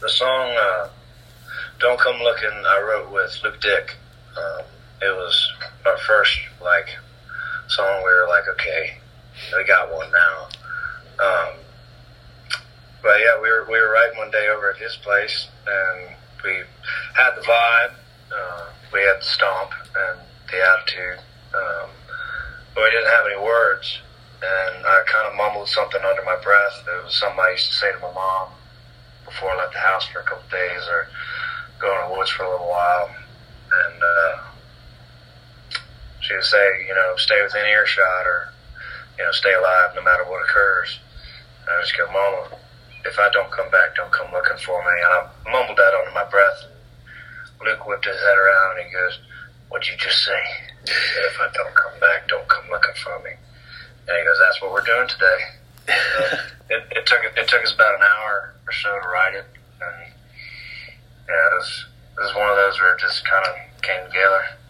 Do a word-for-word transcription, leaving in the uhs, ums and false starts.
the song uh, Don't Come Looking I wrote with Luke Dick. Um, it was our first, like, song we were like, okay, we got one now. Um, but yeah, we were we were writing one day over at his place, and we had the vibe, uh, we had the stomp and the attitude, um, but we didn't have any words. And I kind of mumbled something under my breath. It was something I used to say to my mom before I left the house for a couple of days, or go in the woods for a little while. And uh, she would say, you know, stay within earshot, or, you know, stay alive no matter what occurs. And I just go, Mama, if I don't come back, don't come looking for me. And I mumbled that under my breath. Luke whipped his head around and he goes, what'd you just say? If I don't come back, don't come looking for me. And he goes, that's what we're doing today. So it, it took it took us about an hour or so to write it. And yeah, it was, it was one of those where it just kind of came together.